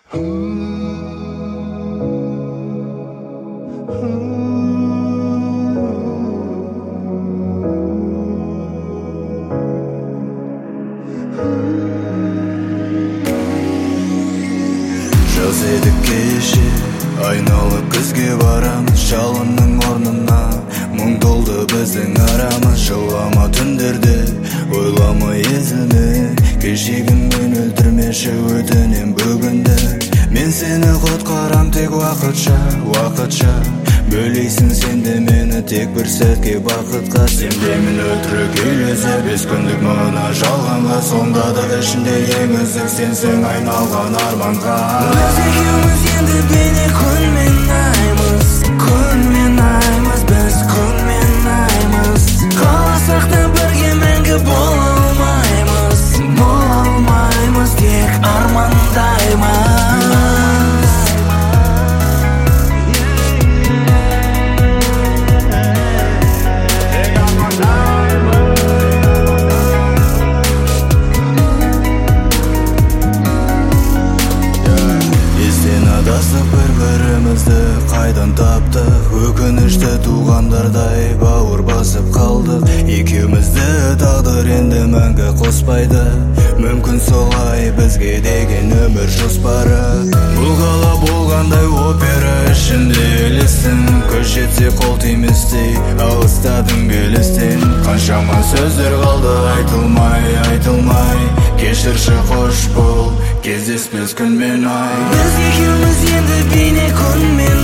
Жаз еді кеше, айналып күзге барамыз. Жалынның орнына мұң толды біздің арамыз. Жылама түндерде, ойлама езілме. Кешегіммен өлтірмеші өтінем бүгінді. Мен сені құтқарам тек уақытша, уақытша. Бөлейсің сен де мені тек бір сәтке бақытқа. Сенбеймін өтірік үйлесе, 5 күндік мына жалғанға. Сонда да ішінде ең үздік сенсің айналған арманға. Біз екеуміз енді бейне күнмен аймыз, күнмен аймыз, біз күнмен аймыз. Қаласақ та бірге мәңгі бола алмаймыз, бола алмаймыз, тек армандаймыз. Адастық бір-бірімізді қайдан таптық. Өкінішті туғандардай бауыр басып қалдық. Екеумізді тағдыр енді мәңгі қоспайды. Мүмкін солай бізге деген өмір жоспары. Бұл қала болғандай опера ішінде елестің. Көз жетсе қол тиместей алыстадың белестен. Қаншама сөздер қалды айтылмай, айтылмай. Кешірші қош бол, кездеспес күн мен ай. Біз екеуміз енді бейне күнмен